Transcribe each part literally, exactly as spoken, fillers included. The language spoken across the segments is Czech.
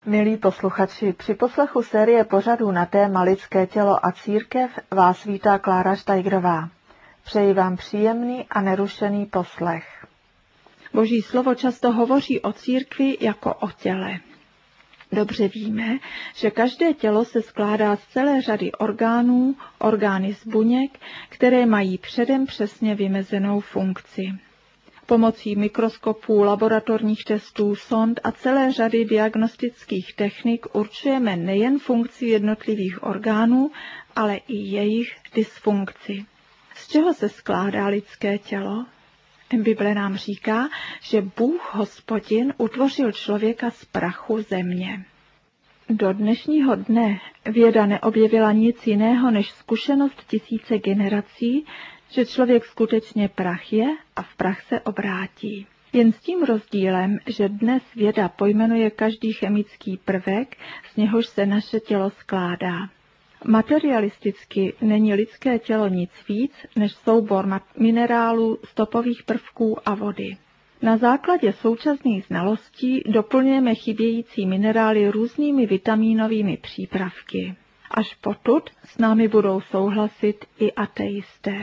Milí posluchači, při poslechu série pořadů na téma lidské tělo a církev vás vítá Klára Štajgrová. Přeji vám příjemný a nerušený poslech. Boží slovo často hovoří o církvi jako o těle. Dobře víme, že každé tělo se skládá z celé řady orgánů, orgány z buněk, které mají předem přesně vymezenou funkci. Pomocí mikroskopů, laboratorních testů, sond a celé řady diagnostických technik určujeme nejen funkci jednotlivých orgánů, ale i jejich dysfunkci. Z čeho se skládá lidské tělo? Bible nám říká, že Bůh Hospodin utvořil člověka z prachu země. Do dnešního dne věda neobjevila nic jiného než zkušenost tisíce generací, že člověk skutečně prach je a v prach se obrátí. Jen s tím rozdílem, že dnes věda pojmenuje každý chemický prvek, z něhož se naše tělo skládá. Materialisticky není lidské tělo nic víc než soubor minerálů, stopových prvků a vody. Na základě současných znalostí doplňujeme chybějící minerály různými vitamínovými přípravky. Až potud s námi budou souhlasit i ateisté.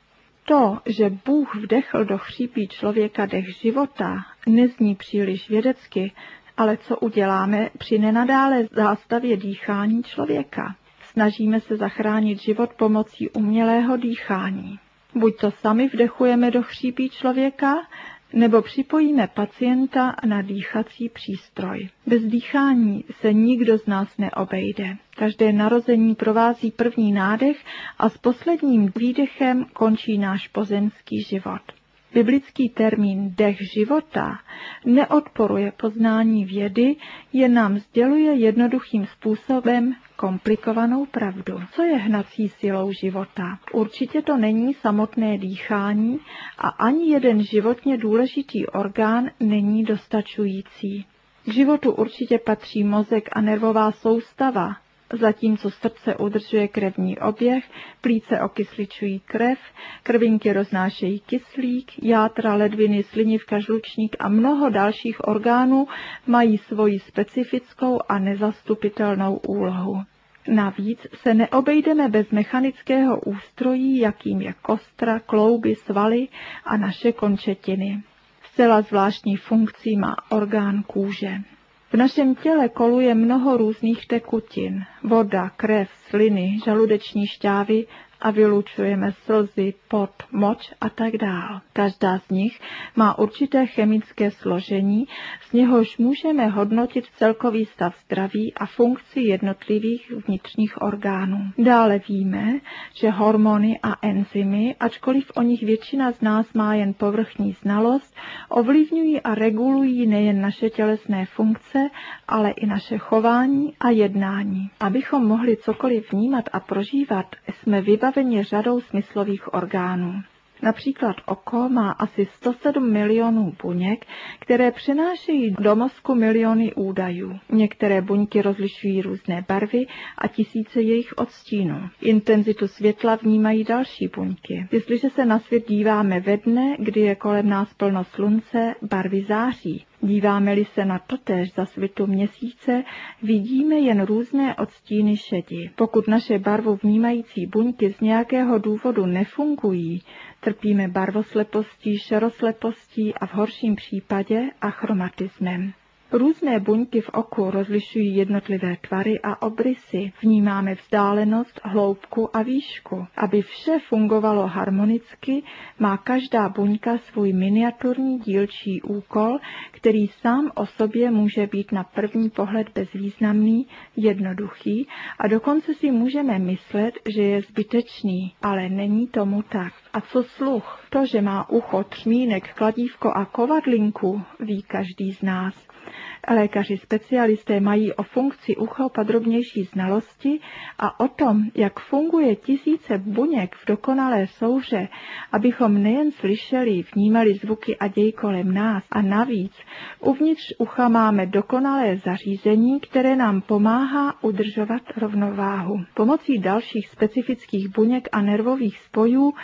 To, že Bůh vdechl do chřípí člověka dech života, nezní příliš vědecky, ale co uděláme při nenadále zástavě dýchání člověka? Snažíme se zachránit život pomocí umělého dýchání. Buď to sami vdechujeme do chřípí člověka, nebo připojíme pacienta na dýchací přístroj. Bez dýchání se nikdo z nás neobejde. Každé narození provází první nádech a s posledním výdechem končí náš pozemský život. Biblický termín dech života neodporuje poznání vědy, jen nám sděluje jednoduchým způsobem komplikovanou pravdu. Co je hnací silou života? Určitě to není samotné dýchání a ani jeden životně důležitý orgán není dostačující. K životu určitě patří mozek a nervová soustava, zatímco srdce udržuje krevní oběh, plíce okysličují krev, krvinky roznášejí kyslík, játra, ledviny, slinivka, žlučník a mnoho dalších orgánů mají svoji specifickou a nezastupitelnou úlohu. Navíc se neobejdeme bez mechanického ústrojí, jakým je kostra, klouby, svaly a naše končetiny. Zcela zvláštní funkcí má orgán kůže. V našem těle koluje mnoho různých tekutin, voda, krev, sliny, žaludeční šťávy a vylučujeme slzy, pot, moč a tak dál. Každá z nich má určité chemické složení, z něhož můžeme hodnotit celkový stav zdraví a funkci jednotlivých vnitřních orgánů. Dále víme, že hormony a enzymy, ačkoliv o nich většina z nás má jen povrchní znalost, ovlivňují a regulují nejen naše tělesné funkce, ale i naše chování a jednání. Abychom mohli cokoliv vnímat a prožívat, jsme vybaveni řadou smyslových orgánů. Například oko má asi sto sedm milionů buněk, které přenášejí do mozku miliony údajů. Některé buňky rozlišují různé barvy a tisíce jejich odstínů. Intenzitu světla vnímají další buňky. Jestliže se na svět díváme ve dne, kdy je kolem nás plno slunce, barvy září. Díváme-li se na totéž za svitu měsíce, vidíme jen různé odstíny šedi. Pokud naše barvu vnímající buňky z nějakého důvodu nefungují, trpíme barvoslepostí, šeroslepostí a v horším případě achromatismem. Různé buňky v oku rozlišují jednotlivé tvary a obrysy. Vnímáme vzdálenost, hloubku a výšku. Aby vše fungovalo harmonicky, má každá buňka svůj miniaturní dílčí úkol, který sám o sobě může být na první pohled bezvýznamný, jednoduchý a dokonce si můžeme myslet, že je zbytečný, ale není tomu tak. A co sluch? To, že má ucho, třmínek, kladívko a kovadlinku, ví každý z nás. Lékaři specialisté mají o funkci ucha podrobnější znalosti a o tom, jak funguje tisíce buněk v dokonalé souhře, abychom nejen slyšeli, vnímali zvuky a děj kolem nás a navíc uvnitř ucha máme dokonalé zařízení, které nám pomáhá udržovat rovnováhu. Pomocí dalších specifických buněk a nervových spojů vnímáme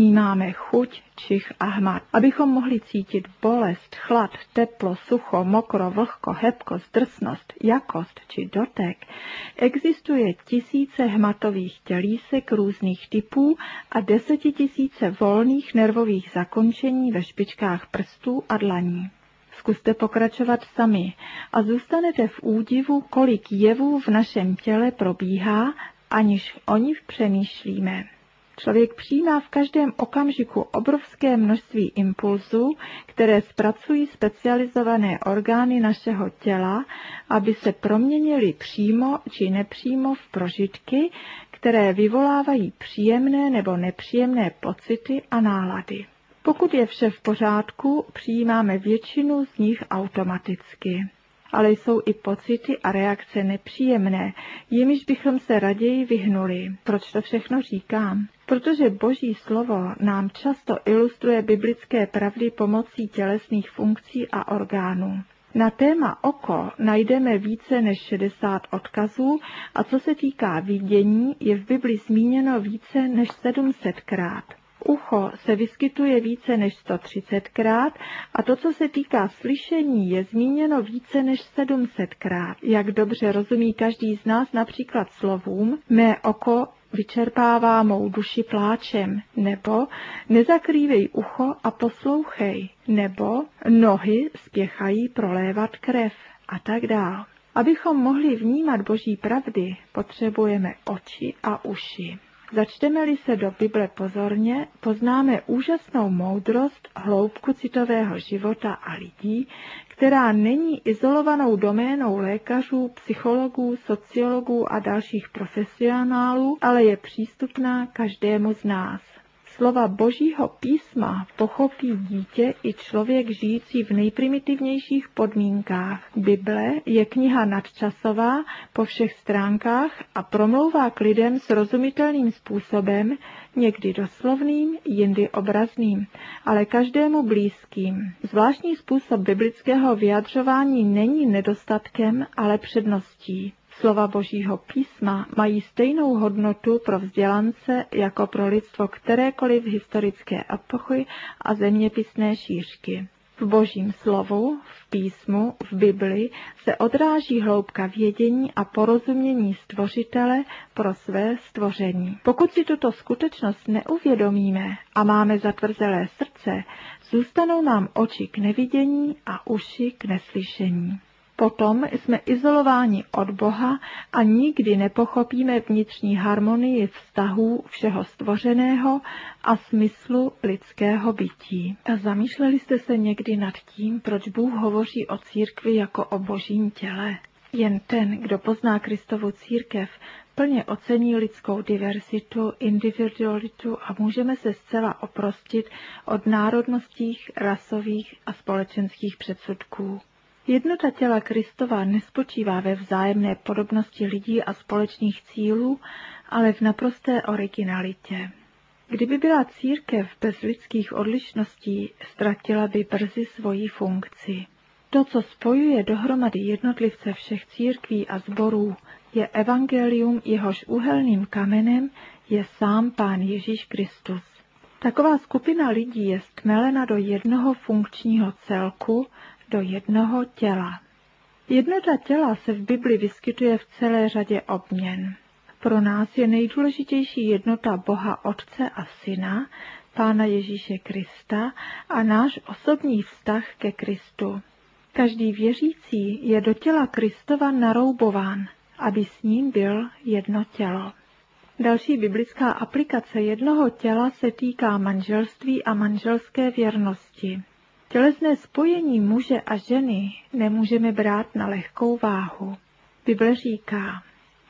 vnímáme chuť, čich a hmat. Abychom mohli cítit bolest, chlad, teplo, sucho, mokro, vlhko, hebkost, drsnost, jakost či dotek, existuje tisíce hmatových tělísek různých typů a desetitisíce volných nervových zakončení ve špičkách prstů a dlaní. Zkuste pokračovat sami a zůstanete v údivu, kolik jevů v našem těle probíhá, aniž o nich přemýšlíme. Člověk přijímá v každém okamžiku obrovské množství impulzů, které zpracují specializované orgány našeho těla, aby se proměnily přímo či nepřímo v prožitky, které vyvolávají příjemné nebo nepříjemné pocity a nálady. Pokud je vše v pořádku, přijímáme většinu z nich automaticky. Ale jsou i pocity a reakce nepříjemné, jimiž bychom se raději vyhnuli. Proč to všechno říkám? Protože Boží slovo nám často ilustruje biblické pravdy pomocí tělesných funkcí a orgánů. Na téma oko najdeme více než šedesát odkazů a co se týká vidění, je v Bibli zmíněno více než sedm set krát. Ucho se vyskytuje více než sto třicet krát a to, co se týká slyšení, je zmíněno více než sedm set krát. Jak dobře rozumí každý z nás například slovům mé oko vyčerpává mou duši pláčem, nebo nezakrývej ucho a poslouchej, nebo nohy spěchají prolévat krev a tak dál. Abychom mohli vnímat Boží pravdy, potřebujeme oči a uši. Začteme-li se do Bible pozorně, poznáme úžasnou moudrost, hloubku citového života a lidí, která není izolovanou doménou lékařů, psychologů, sociologů a dalších profesionálů, ale je přístupná každému z nás. Slova Božího písma pochopí dítě i člověk žijící v nejprimitivnějších podmínkách. Bible je kniha nadčasová po všech stránkách a promlouvá k lidem srozumitelným způsobem, někdy doslovným, jindy obrazným, ale každému blízkým. Zvláštní způsob biblického vyjadřování není nedostatkem, ale předností. Slova Božího písma mají stejnou hodnotu pro vzdělance jako pro lidstvo kterékoliv historické epochy a zeměpisné šířky. V Božím slovu, v písmu, v Bibli se odráží hloubka vědění a porozumění Stvořitele pro své stvoření. Pokud si tuto skutečnost neuvědomíme a máme zatvrzelé srdce, zůstanou nám oči k nevidění a uši k neslyšení. Potom jsme izolováni od Boha a nikdy nepochopíme vnitřní harmonii vztahů všeho stvořeného a smyslu lidského bytí. A zamýšleli jste se někdy nad tím, proč Bůh hovoří o církvi jako o Božím těle? Jen ten, kdo pozná Kristovu církev, plně ocení lidskou diversitu, individualitu a můžeme se zcela oprostit od národnostních, rasových a společenských předsudků. Jednota těla Kristova nespočívá ve vzájemné podobnosti lidí a společných cílů, ale v naprosté originalitě. Kdyby byla církev bez lidských odlišností, ztratila by brzy svoji funkci. To, co spojuje dohromady jednotlivce všech církví a sborů, je evangelium, jehož úhelným kamenem je sám Pán Ježíš Kristus. Taková skupina lidí je stmelena do jednoho funkčního celku, do jednoho těla. Jednota těla se v Bibli vyskytuje v celé řadě obměn. Pro nás je nejdůležitější jednota Boha Otce a Syna, Pána Ježíše Krista a náš osobní vztah ke Kristu. Každý věřící je do těla Kristova naroubován, aby s ním byl jedno tělo. Další biblická aplikace jednoho těla se týká manželství a manželské věrnosti. Tělesné spojení muže a ženy nemůžeme brát na lehkou váhu. Bible říká,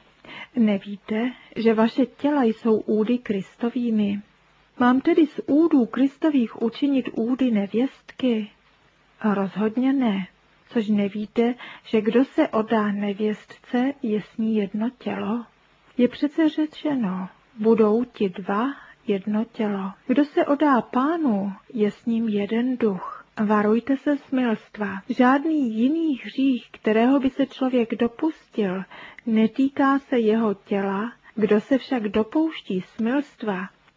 nevíte, že vaše těla jsou údy Kristovými? Mám tedy z údů Kristových učinit údy nevěstky? Rozhodně ne, což nevíte, že kdo se oddá nevěstce, je s ní jedno tělo? Je přece řečeno, budou ti dva jedno tělo. Kdo se oddá Pánu, je s ním jeden duch. Varujte se smilstva. Žádný jiný hřích, kterého by se člověk dopustil, netýká se jeho těla. Kdo se však dopouští smilstva,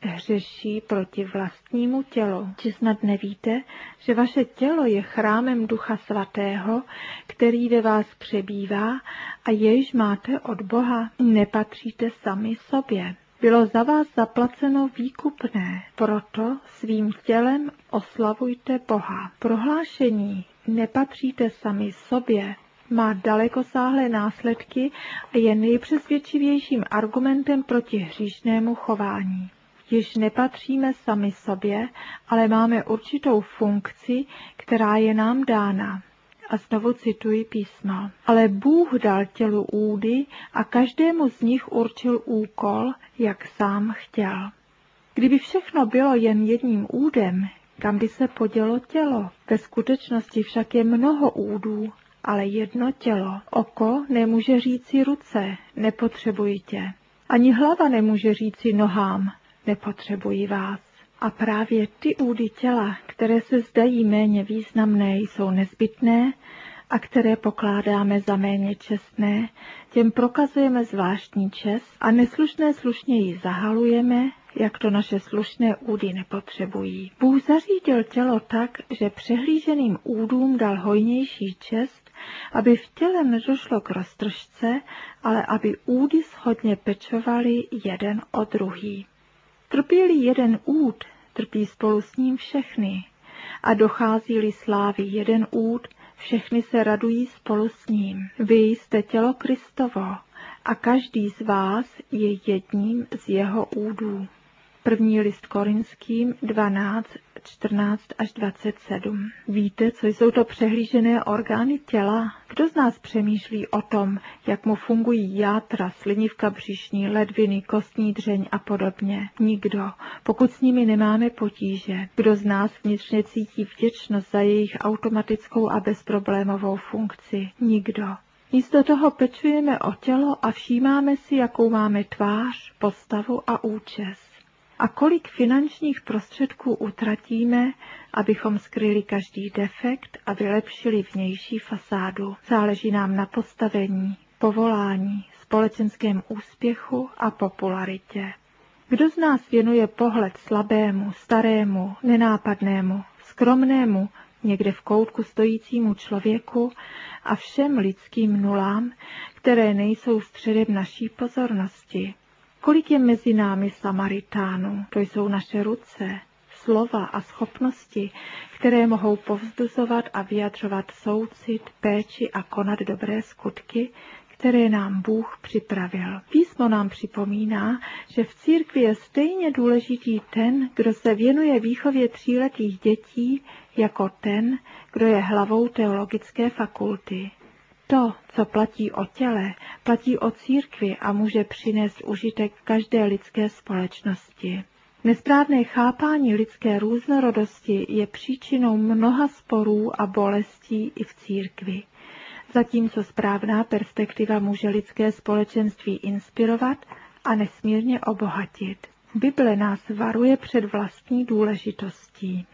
hřeší proti vlastnímu tělu. Či snad nevíte, že vaše tělo je chrámem Ducha Svatého, který ve vás přebývá a jejž máte od Boha? Nepatříte sami sobě. Bylo za vás zaplaceno výkupné, proto svým tělem oslavujte Boha. Prohlášení nepatříte sami sobě má dalekosáhlé následky a je nejpřesvědčivějším argumentem proti hříšnému chování. Již nepatříme sami sobě, ale máme určitou funkci, která je nám dána. A znovu cituji písmo. Ale Bůh dal tělu údy a každému z nich určil úkol, jak sám chtěl. Kdyby všechno bylo jen jedním údem, kam by se podělo tělo? Ve skutečnosti však je mnoho údů, ale jedno tělo. Oko nemůže říci ruce, nepotřebuji tě. Ani hlava nemůže říci nohám, nepotřebuji vás. A právě ty údy těla, které se zdají méně významné, jsou nezbytné a které pokládáme za méně čestné, těm prokazujeme zvláštní čest a neslušné slušněji zahalujeme, jak to naše slušné údy nepotřebují. Bůh zařídil tělo tak, že přehlíženým údům dal hojnější čest, aby v těle nedošlo k roztržce, ale aby údy shodně pečovali jeden o druhý. Trpí-li jeden úd, trpí spolu s ním všechny. A dochází-li slávy jeden úd, všechny se radují spolu s ním. Vy jste tělo Kristovo a každý z vás je jedním z jeho údů. První list Korinským dvanáct, čtrnáct až dvacet sedm. Víte, co jsou to přehlížené orgány těla? Kdo z nás přemýšlí o tom, jak mu fungují játra, slinivka břišní, ledviny, kostní dřeň a podobně? Nikdo, pokud s nimi nemáme potíže. Kdo z nás vnitřně cítí vděčnost za jejich automatickou a bezproblémovou funkci? Nikdo. Místo toho pečujeme o tělo a všímáme si, jakou máme tvář, postavu a účes. A kolik finančních prostředků utratíme, abychom skryli každý defekt a vylepšili vnější fasádu. Záleží nám na postavení, povolání, společenském úspěchu a popularitě. Kdo z nás věnuje pohled slabému, starému, nenápadnému, skromnému, někde v koutku stojícímu člověku a všem lidským nulám, které nejsou středem naší pozornosti? Kolik je mezi námi Samaritánů? To jsou naše ruce, slova a schopnosti, které mohou povzduzovat a vyjadřovat soucit, péči a konat dobré skutky, které nám Bůh připravil. Písmo nám připomíná, že v církvi je stejně důležitý ten, kdo se věnuje výchově tříletých dětí, jako ten, kdo je hlavou teologické fakulty. To, co platí o těle, platí o církvi a může přinést užitek každé lidské společnosti. Nesprávné chápání lidské různorodosti je příčinou mnoha sporů a bolestí i v církvi. Zatímco správná perspektiva může lidské společenství inspirovat a nesmírně obohatit. Bible nás varuje před vlastní důležitostí.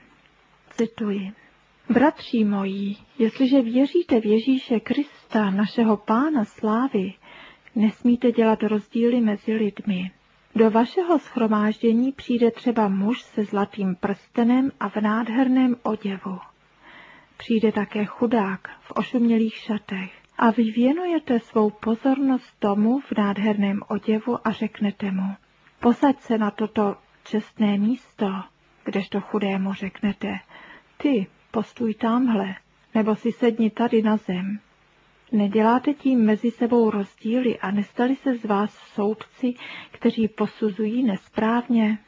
Cituji. Bratři moji, jestliže věříte v Ježíše Krista, našeho Pána slávy, nesmíte dělat rozdíly mezi lidmi. Do vašeho shromáždění přijde třeba muž se zlatým prstenem a v nádherném oděvu. Přijde také chudák v ošumělých šatech a vy věnujete svou pozornost tomu v nádherném oděvu a řeknete mu, posaď se na toto čestné místo, kdežto chudému řeknete, ty, postuj tamhle, nebo si sedni tady na zem. Neděláte tím mezi sebou rozdíly a nestali se z vás soudci, kteří posuzují nesprávně?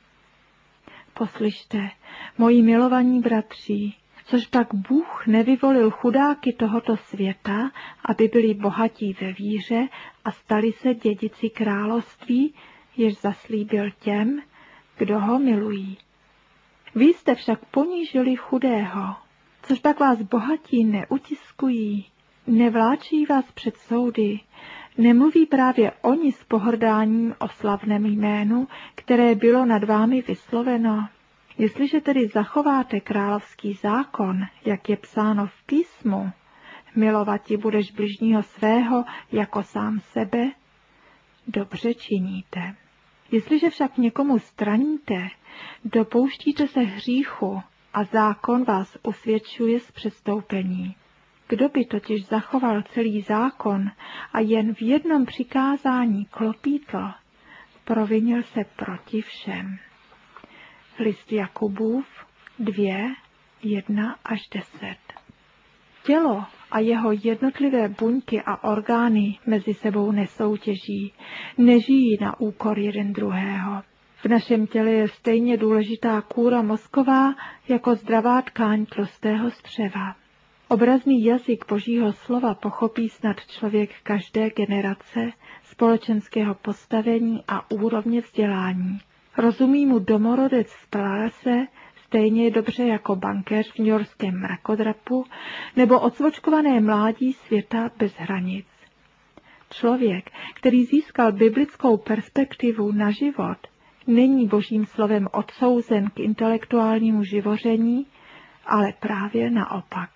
Poslyšte, moji milovaní bratři, což pak Bůh nevyvolil chudáky tohoto světa, aby byli bohatí ve víře a stali se dědici království, jež zaslíbil těm, kdo ho milují. Vy jste však ponížili chudého, což pak vás bohatí neutiskují, nevláčí vás před soudy, nemluví právě oni s pohrdáním o slavném jménu, které bylo nad vámi vysloveno. Jestliže tedy zachováte královský zákon, jak je psáno v písmu, milovati budeš bližního svého jako sám sebe, dobře činíte. Jestliže však někomu straníte, dopouštíte se hříchu a zákon vás usvědčuje z přestoupení. Kdo by totiž zachoval celý zákon a jen v jednom přikázání klopítl, provinil se proti všem. List Jakubův dvě, jedna až deset. Tělo a jeho jednotlivé buňky a orgány mezi sebou nesoutěží, nežijí na úkor jeden druhého. V našem těle je stejně důležitá kůra mozková jako zdravá tkáň tlustého střeva. Obrazný jazyk Božího slova pochopí snad člověk každé generace, společenského postavení a úrovně vzdělání. Rozumí mu domorodec z pralese stejně dobře jako bankéř v newyorském mrakodrapu nebo odsvočkované mládí světa bez hranic. Člověk, který získal biblickou perspektivu na život, není Božím slovem odsouzen k intelektuálnímu živoření, ale právě naopak.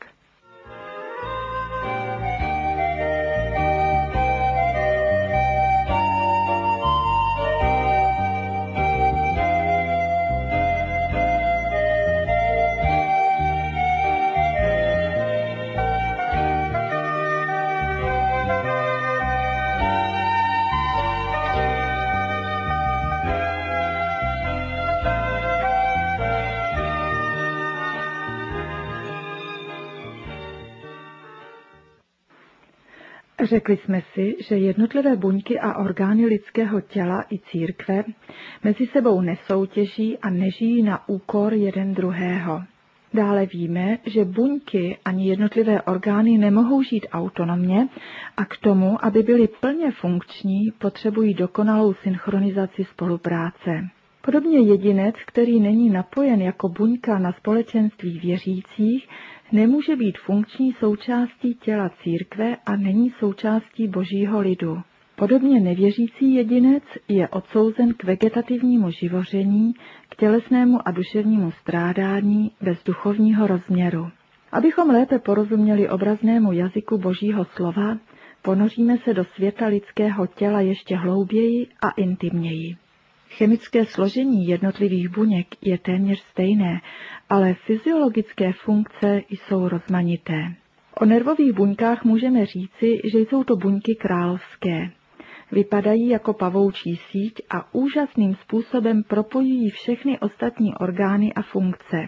Řekli jsme si, že jednotlivé buňky a orgány lidského těla i církve mezi sebou nesoutěží a nežijí na úkor jeden druhého. Dále víme, že buňky ani jednotlivé orgány nemohou žít autonomně a k tomu, aby byly plně funkční, potřebují dokonalou synchronizaci spolupráce. Podobně jedinec, který není napojen jako buňka na společenství věřících, nemůže být funkční součástí těla církve a není součástí Božího lidu. Podobně nevěřící jedinec je odsouzen k vegetativnímu živoření, k tělesnému a duševnímu strádání bez duchovního rozměru. Abychom lépe porozuměli obraznému jazyku Božího slova, ponoříme se do světa lidského těla ještě hlouběji a intimněji. Chemické složení jednotlivých buněk je téměř stejné, ale fyziologické funkce jsou rozmanité. O nervových buňkách můžeme říci, že jsou to buňky královské. Vypadají jako pavoučí síť a úžasným způsobem propojují všechny ostatní orgány a funkce.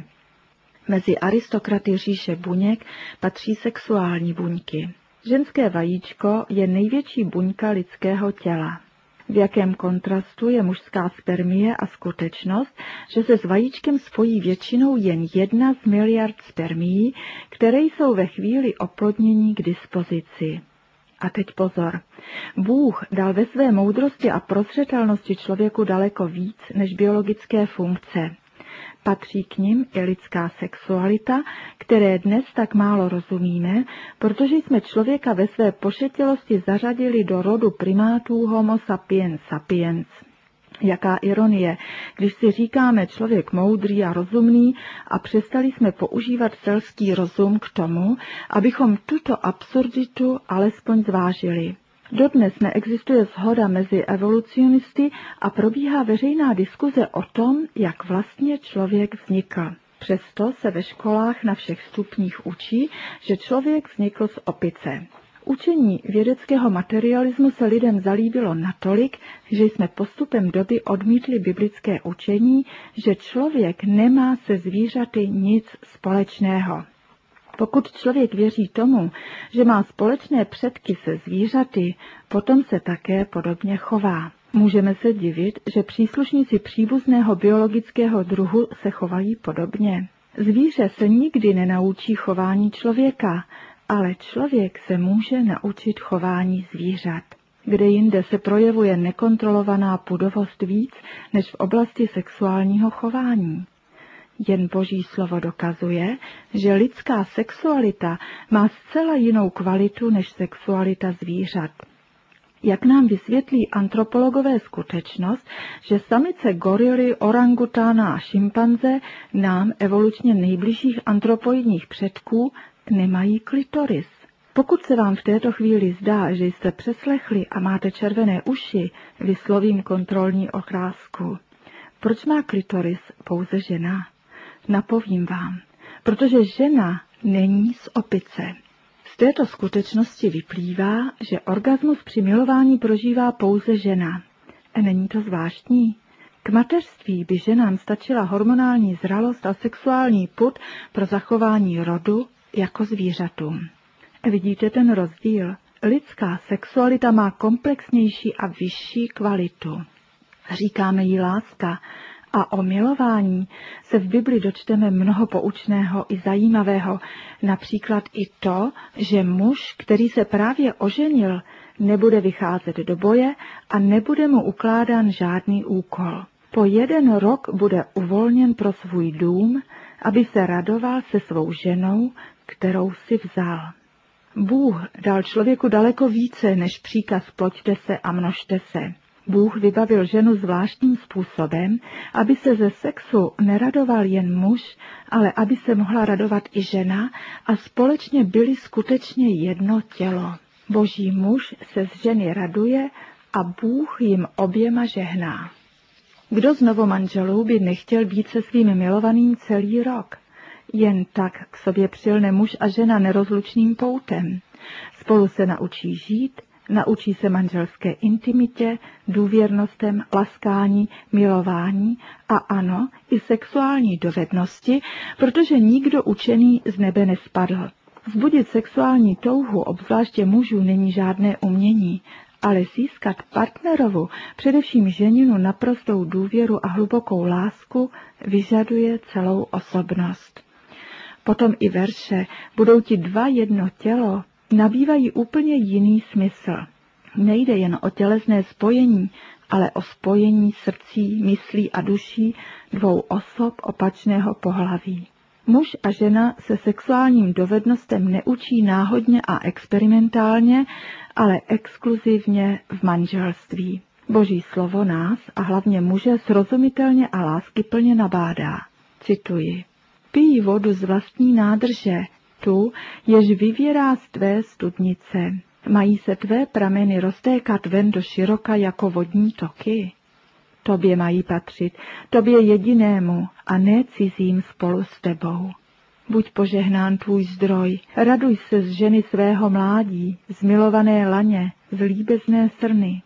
Mezi aristokraty říše buněk patří sexuální buňky. Ženské vajíčko je největší buňka lidského těla. V jakém kontrastu je mužská spermie a skutečnost, že se s vajíčkem spojí většinou jen jedna z miliard spermií, které jsou ve chvíli oplodnění k dispozici. A teď pozor. Bůh dal ve své moudrosti a prozřetelnosti člověku daleko víc než biologické funkce. Patří k nim i lidská sexualita, které dnes tak málo rozumíme, protože jsme člověka ve své pošetělosti zařadili do rodu primátů Homo sapiens sapiens. Jaká ironie, když si říkáme člověk moudrý a rozumný a přestali jsme používat selský rozum k tomu, abychom tuto absurditu alespoň zvážili. Dodnes neexistuje shoda mezi evolucionisty a probíhá veřejná diskuze o tom, jak vlastně člověk vznikl. Přesto se ve školách na všech stupních učí, že člověk vznikl z opice. Učení vědeckého materialismu se lidem zalíbilo natolik, že jsme postupem doby odmítli biblické učení, že člověk nemá se zvířaty nic společného. Pokud člověk věří tomu, že má společné předky se zvířaty, potom se také podobně chová. Můžeme se divit, že příslušníci příbuzného biologického druhu se chovají podobně. Zvíře se nikdy nenaučí chování člověka, ale člověk se může naučit chování zvířat. Kde jinde se projevuje nekontrolovaná pudovost víc než v oblasti sexuálního chování. Jen Boží slovo dokazuje, že lidská sexualita má zcela jinou kvalitu než sexualita zvířat. Jak nám vysvětlí antropologové skutečnost, že samice gorily, orangutána a šimpanze nám evolučně nejbližších antropoidních předků nemají klitoris. Pokud se vám v této chvíli zdá, že jste přeslechli a máte červené uši, vyslovím kontrolní otázku. Proč má klitoris pouze žena? Napovím vám, protože žena není z opice. Z této skutečnosti vyplývá, že orgasmus při milování prožívá pouze žena. A není to zvláštní? K mateřství by ženám stačila hormonální zralost a sexuální pud pro zachování rodu jako zvířatům. Vidíte ten rozdíl? Lidská sexualita má komplexnější a vyšší kvalitu. Říkáme jí láska a o milování se v Bibli dočteme mnoho poučného i zajímavého, například i to, že muž, který se právě oženil, nebude vycházet do boje a nebude mu ukládán žádný úkol. Po jeden rok bude uvolněn pro svůj dům, aby se radoval se svou ženou, kterou si vzal. Bůh dal člověku daleko více než příkaz ploďte se a množte se. Bůh vybavil ženu zvláštním způsobem, aby se ze sexu neradoval jen muž, ale aby se mohla radovat i žena a společně byli skutečně jedno tělo. Boží muž se z ženy raduje a Bůh jim oběma žehná. Kdo z novomanželů by nechtěl být se svým milovaným celý rok? Jen tak k sobě přilne muž a žena nerozlučným poutem. Spolu se naučí žít, naučí se manželské intimitě, důvěrnostem, laskání, milování a ano, i sexuální dovednosti, protože nikdo učený z nebe nespadl. Vzbudit sexuální touhu, obzvláště mužů, není žádné umění, ale získat partnerovu, především ženinu, naprostou důvěru a hlubokou lásku, vyžaduje celou osobnost. Potom i verše budou ti dva jedno tělo, nabývají úplně jiný smysl. Nejde jen o tělesné spojení, ale o spojení srdcí, myslí a duší dvou osob opačného pohlaví. Muž a žena se sexuálním dovednostem neučí náhodně a experimentálně, ale exkluzivně v manželství. Boží slovo nás a hlavně muže srozumitelně a láskyplně nabádá. Cituji. Pij vodu z vlastní nádrže, tu, jež vyvěrá z tvé studnice. Mají se tvé prameny roztékat ven do široka jako vodní toky? Tobě mají patřit, tobě jedinému a ne cizím spolu s tebou. Buď požehnán tvůj zdroj, raduj se z ženy svého mládí, z milované laně, z líbezné srny.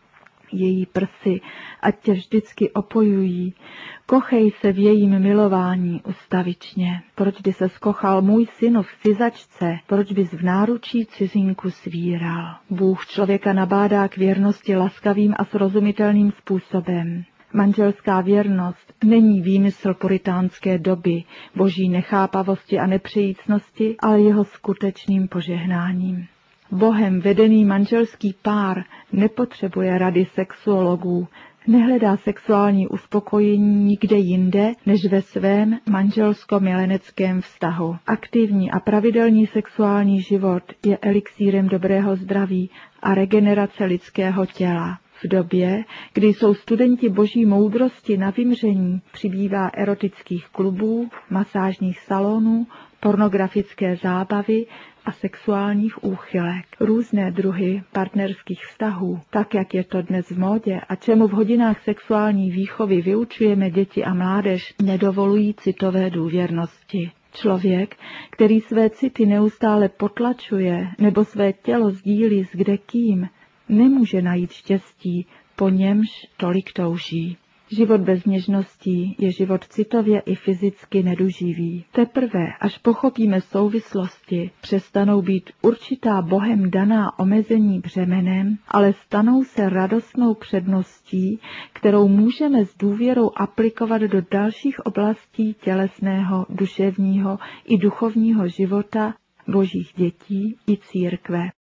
Její prsy, ať tě vždycky opojují, kochej se v jejím milování ustavičně. Proč by se skochal můj synu v cizačce, proč bys v náručí cizinku svíral? Bůh člověka nabádá k věrnosti laskavým a srozumitelným způsobem. Manželská věrnost není výmysl puritánské doby, boží nechápavosti a nepřejícnosti, ale jeho skutečným požehnáním. Bohem vedený manželský pár nepotřebuje rady sexuologů, nehledá sexuální uspokojení nikde jinde, než ve svém manželsko-mileneckém vztahu. Aktivní a pravidelný sexuální život je elixírem dobrého zdraví a regenerace lidského těla. V době, kdy jsou studenti boží moudrosti na vymření, přibývá erotických klubů, masážních salonů, pornografické zábavy a sexuálních úchylek. Různé druhy partnerských vztahů, tak jak je to dnes v módě a čemu v hodinách sexuální výchovy vyučujeme děti a mládež, nedovolují citové důvěrnosti. Člověk, který své city neustále potlačuje nebo své tělo sdílí s kdekým, nemůže najít štěstí, po němž tolik touží. Život bez něžností je život citově i fyzicky neduživý. Teprve, až pochopíme souvislosti, přestanou být určitá Bohem daná omezení břemenem, ale stanou se radostnou předností, kterou můžeme s důvěrou aplikovat do dalších oblastí tělesného, duševního i duchovního života božích dětí i církve.